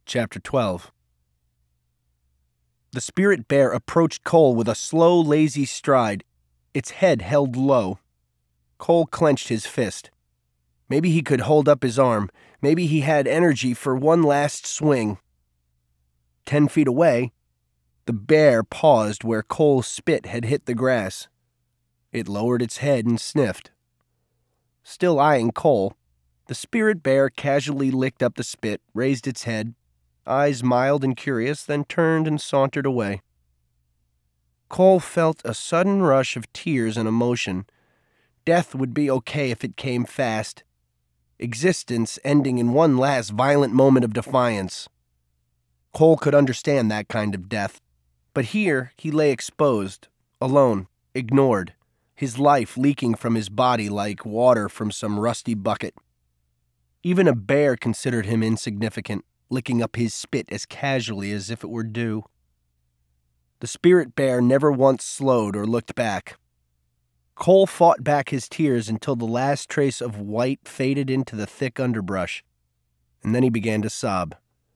Chapter 12. The spirit bear approached Cole with a slow, lazy stride, its head held low. Cole clenched his fist. Maybe he could hold up his arm. Maybe he had energy for one last swing. 10 feet away, the bear paused where Cole's spit had hit the grass. It lowered its head and sniffed. Still eyeing Cole, the spirit bear casually licked up the spit, raised its head, eyes mild and curious, then turned and sauntered away. Cole felt a sudden rush of tears and emotion. Death would be okay if it came fast. Existence ending in one last violent moment of defiance. Cole could understand that kind of death. But here he lay exposed, alone, ignored, his life leaking from his body like water from some rusty bucket. Even a bear considered him insignificant, licking up his spit as casually as if it were dew. The spirit bear never once slowed or looked back. Cole fought back his tears until the last trace of white faded into the thick underbrush, and then he began to sob.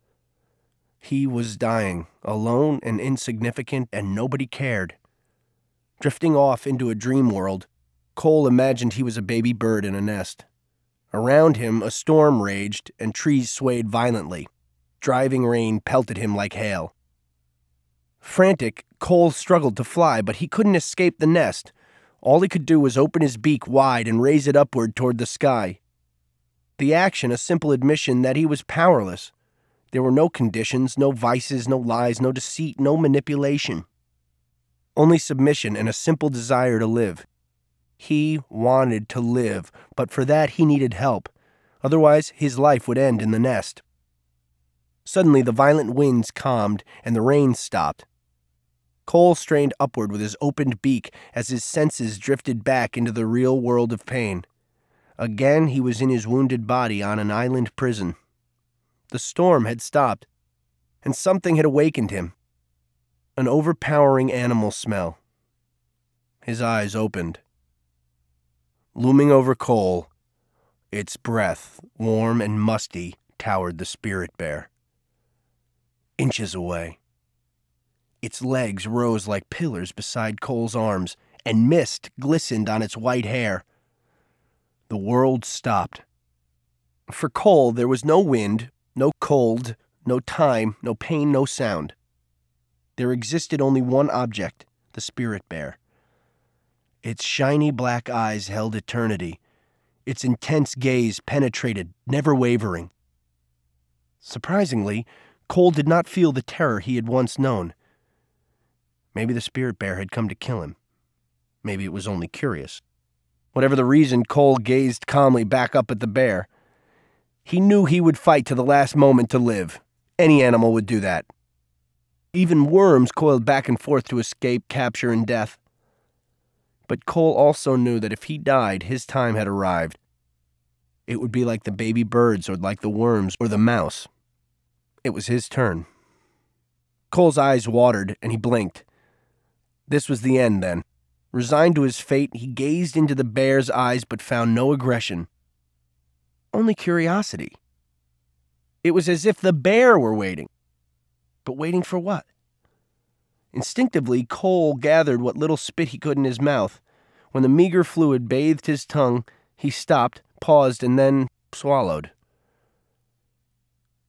He was dying, alone and insignificant, and nobody cared. Drifting off into a dream world, Cole imagined he was a baby bird in a nest. Around him, a storm raged, and trees swayed violently. Driving rain pelted him like hail. Frantic, Cole struggled to fly, but he couldn't escape the nest. All he could do was open his beak wide and raise it upward toward the sky. The action a simple admission that he was powerless. There were no conditions, no vices, no lies, no deceit, no manipulation. Only submission and a simple desire to live. He wanted to live, but for that he needed help. Otherwise, his life would end in the nest. Suddenly, the violent winds calmed and the rain stopped. Cole strained upward with his opened beak as his senses drifted back into the real world of pain. Again, he was in his wounded body on an island prison. The storm had stopped, and something had awakened him. An overpowering animal smell. His eyes opened. Looming over Cole, its breath, warm and musty, towered the spirit bear. Inches away. Its legs rose like pillars beside Cole's arms, and mist glistened on its white hair. The world stopped. For Cole, there was no wind, no cold, no time, no pain, no sound. There existed only one object, the spirit bear. Its shiny black eyes held eternity. Its intense gaze penetrated, never wavering. Surprisingly, Cole did not feel the terror he had once known. Maybe the spirit bear had come to kill him. Maybe it was only curious. Whatever the reason, Cole gazed calmly back up at the bear. He knew he would fight to the last moment to live. Any animal would do that. Even worms coiled back and forth to escape capture and death. But Cole also knew that if he died, his time had arrived. It would be like the baby birds or like the worms or the mouse. It was his turn. Cole's eyes watered, and he blinked. This was the end, then. Resigned to his fate, he gazed into the bear's eyes but found no aggression. Only curiosity. It was as if the bear were waiting. But waiting for what? Instinctively, Cole gathered what little spit he could in his mouth. When the meager fluid bathed his tongue, he stopped, paused, and then swallowed.